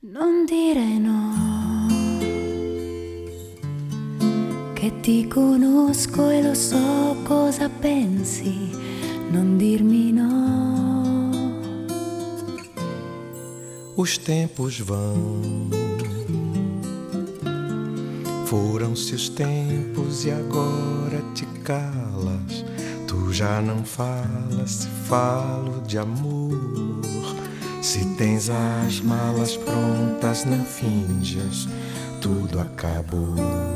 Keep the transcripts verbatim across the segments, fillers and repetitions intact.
Non dire no, che ti conosco e lo so cosa pensi, non dirmi no. Os tempos vão, foram-se os tempos e agora te calas. Tu já não falas, se falo de amor. Se tens as malas prontas, não finjas, tudo acabou.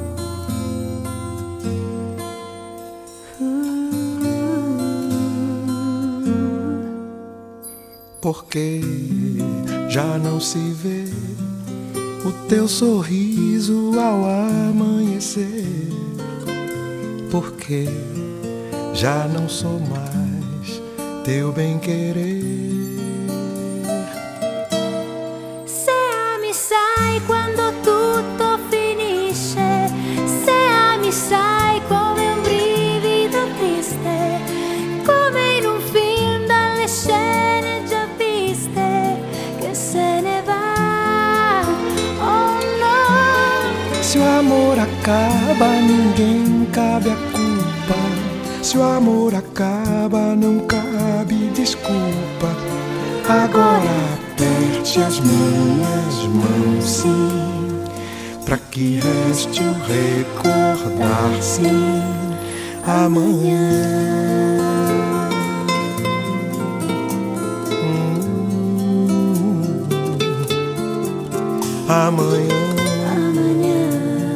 Porque já não se vê o teu sorriso ao amanhecer. Porque já não sou mais teu bem-querer. Sai quando tutto finisce, se ami sai come un brivido triste, come in un film dalle scene già viste, che se ne va, oh no. Se o amor acaba, ninguém cabe a culpa. Se o amor acaba, não cabe desculpa. Agora aperte as minhas mãos, sim, pra que reste o recordar, sim, amanhã. Hum, amanhã. Amanhã.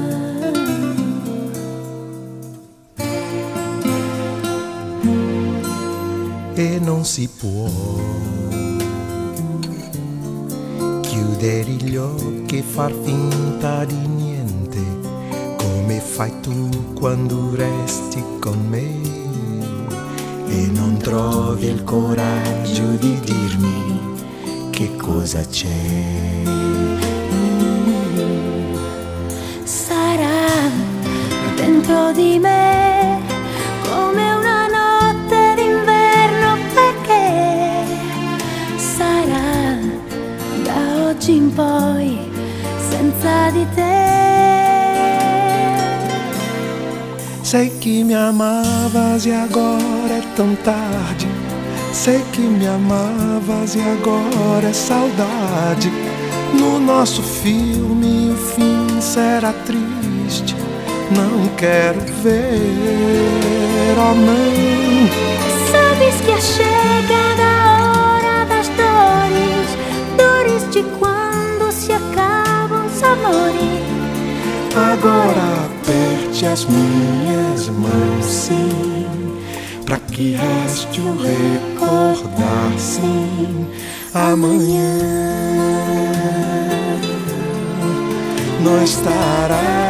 E non si può chiudere gli occhi e far finta di niente, come fai tu quando resti con me e non trovi il coraggio di dirmi che cosa c'è. Sarà dentro di me come una notte d'inverno, perché sarà da oggi in poi senza di te. Sei que me amavas e agora é tão tarde. Sei que me amavas e agora é saudade. No nosso filme o fim será triste. Não quero ver, oh não. Sabes que a chegada a hora das dores, dores de quando se acabam os amores. Agora aperte as minhas mãos, sim, pra que reste o recordar, sim, amanhã não estará.